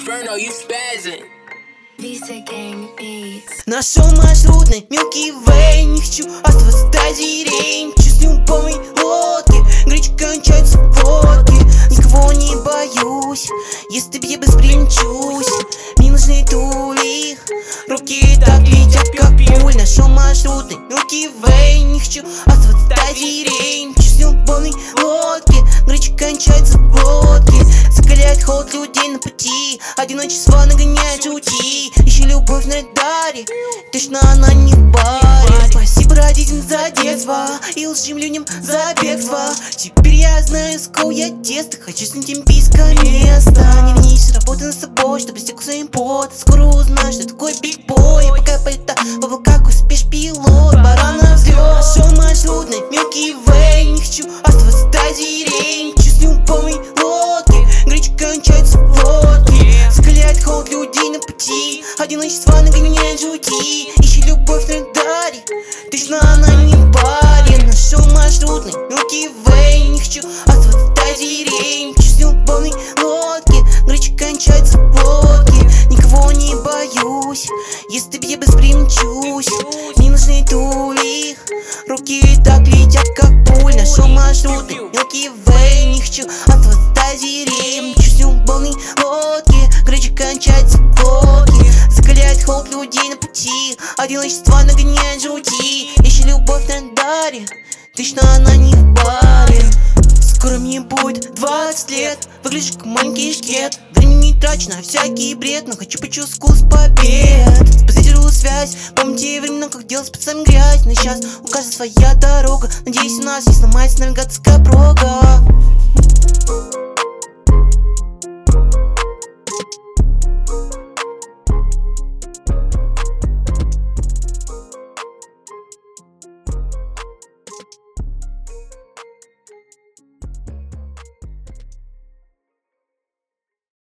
Inferno, you spazzing. Нашел маршрутный Milky Way. Не хочу оставаться дозирень. Чувств любовной лодки. Горячо кончаются водки. Никого не боюсь, если тебе беспримчусь. Мне нужны тули, руки так летят, как пуль. Нашел маршрутный Milky Way. Не хочу оставаться дозирень. Чувств любовной лодки. Горячо кончаются водки. Закаляет холод людей на пути. Одиночество нагоняет жути. Ищи любовь на радаре, точно она не в баре. Спасибо родителям за детство и лживым людям за бегство. Теперь я знаю, с кого я тесто. Хочу с олимпийское место. Не ленись, работай над собой, чтобы стек своим потом. Скоро узнаешь, что такое бигбой. Пока полета в облаках, успеешь пилот. Баран на взлет. Нашел маршрутный Milky Way. Не хочу оставаться дозирень. Чувств любовной лодки. Горячо кончаются водки. Закаляет холод людей на пути. Одиночество нагоняет жути. Ищи любовь на радаре, точно она не в баре. Нашел маршрутный Milky Way. Не хочу оставаться дозирень. Чувств любовной лодки. Горячо кончаются водки. Никого не боюсь, если тебе беспримчусь. Мне нужны тули, руки так летят, как пуль. Нашел маршрутный Milky Way. Не хочу оставаться дозирень. Чувств любовной лодки. Горячо кончаются водки. Закаляет холод людей на пути. Одиночество нагоняет жути. Ищи любовь на радаре, точно она не в баре. Скоро мне будет 20 лет. Выгляжу как маленький шкет. Время не трачу на всякий бред, но хочу почувствовать вкус побед. Спозитирую связь, помню те времена, как делать с пацанами грязь. Но сейчас у каждого своя дорога. Надеюсь, у нас не сломается навигаторская прога.